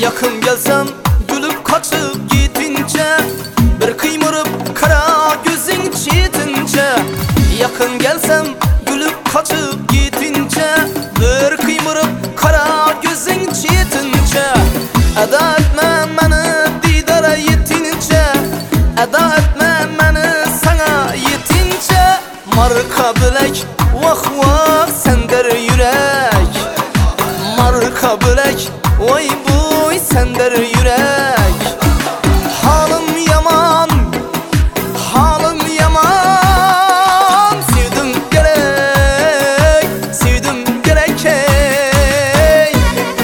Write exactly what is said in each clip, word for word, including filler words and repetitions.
Yakın gelsem gülüp kaçıp gidince, bir kıymırıp kara gözün çitince. Yakın gelsem gülüp kaçıp gidince, bir kıymırıp kara gözün çitince. Eda etme beni didara yetince, eda etme beni sana yetince. Marka bilek vah vah sender yürek, marka bilek oy buy sender yürek. Halim yaman, halim yaman, sevdim gerek, sevdim gerek hey.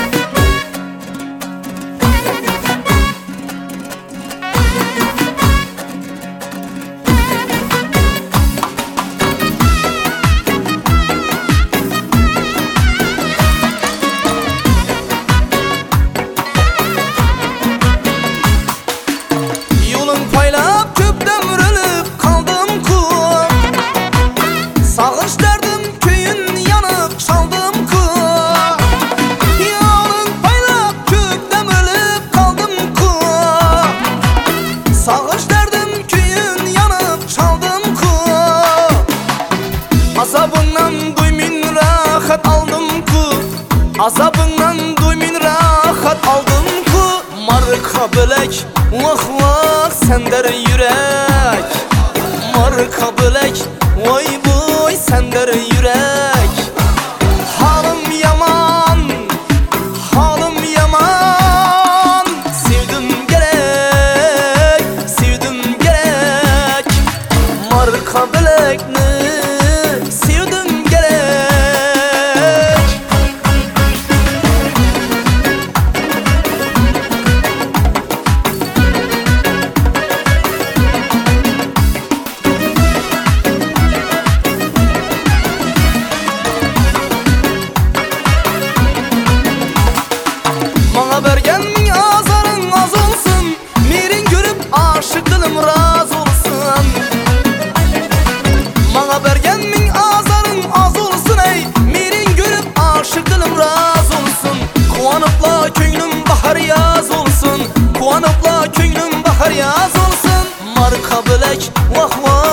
Yolun paylap köpten vurulup kaldım ku, sağış derdim köyün yanıp çaldım ku. Yolun paylap köpten vurulup kaldım ku, sağış derdim köyün yanıp çaldım ku. Azabından duymin rahat aldım ku, azabından duymin rahat aldım ku. Marka bilek vah vah sender yürek, marka bilek vay buy sender yürek. Halim yaman, halim yaman, sevdim gerek, sevdim gerek. Marka bilekni sevdim gerek. Bana bergen azarın az olsun, mirin görüp aşık dilim razı olsun. Bana bergen min azarın az olsun ey, mirin görüp aşık dilim razı olsun. Kuanıpla könlüm bahar yaz olsun, kuanıpla könlüm bahar yaz olsun. Marka bilek vah vah